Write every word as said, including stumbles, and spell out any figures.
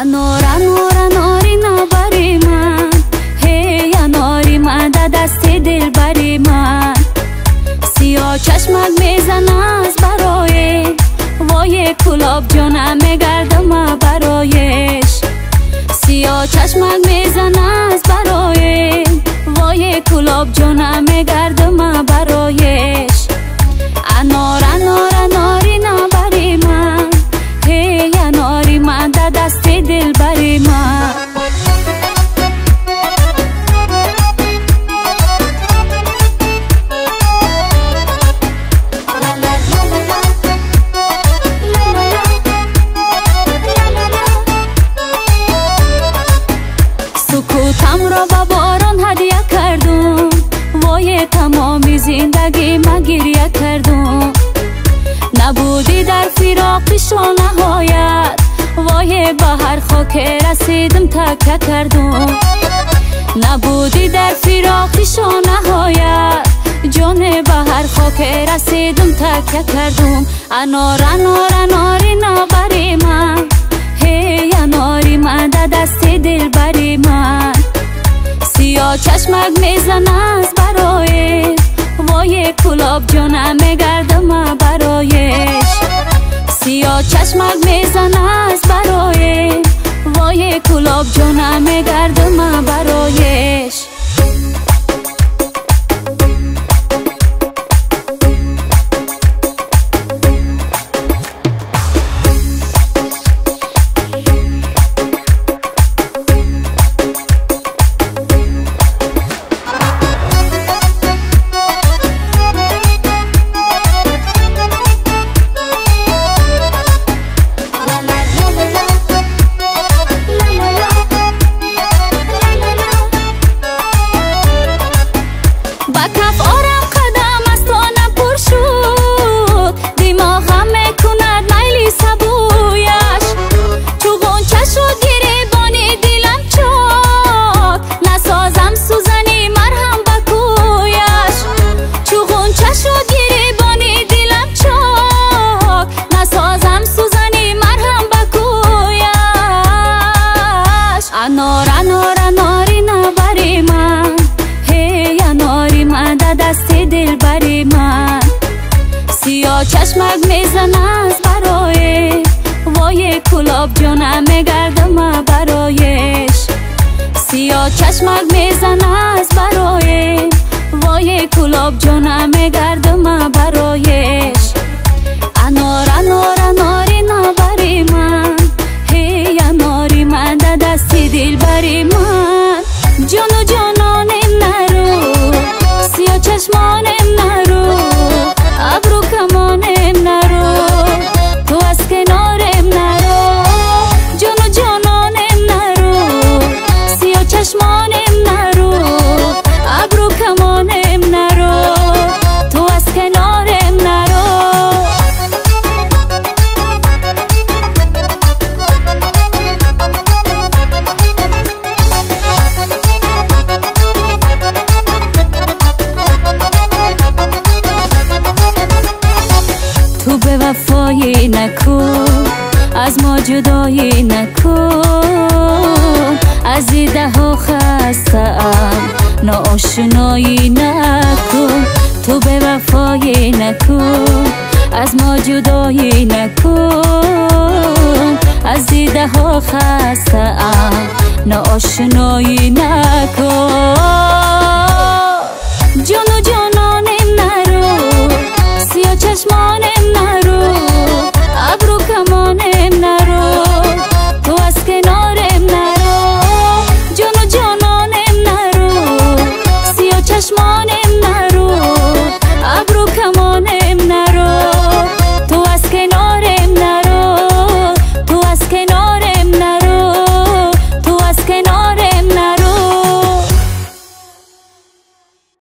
انار انار اناری نبری من، هی اناری من در دست دل بری من. سیاه چشمک میزن از برای وای کلاب جانم میگردم برایش. سیاه چشمک میزن از برای وای کلاب جانم میگردم برایش. انار انار اناری نبری من، هی اناری من در دست دل بری من. سکوتم را با باران هدیه کردم، وای تمامی زندگی من گریه کردم. نبودی در فراق پیشا نهایت، وای به هر خاک رسیدم تکه کردم. نبودی در فراق پیشا نهایت، جان به هر خاک رسیدم تکه کردم. انار انار اناری نبری من، هی اناری من در دست دل بری من. سیاه چشمک میزن از برای وای کلاب جانم میگردم برایش. سیاه چشمک میزن از برای وای کلاب جانم میگردم برایش. انار انار اناری نبری من، هی اناری من در دست دل بری من. سیاه چشمک میزن از برای وای کلاب جانم میگردم برایش. سیاه چشمک میزن از برای وای کلاب جانم میگردم برایش. انار انار اناری نبری من، هی اناری من در دست دل بری من. جان و جانانم نرو، سیاه چشمانم نرو، ابرو کمانم نرو، تو از کنارم نرو. جان و جانانم نرو، سیاه چشمانم نرو، ابرو کمانم نرو، تو از کنارم نرو. تو به وفایی نکن، از ما جدایی نکن. از دیده ها خسته‌ام، ناآشنایی نکن. تو به وفایی نکن، از ما جدایی نکن. از دیده ها خسته‌ام، ناآشنایی نکن. جان و جان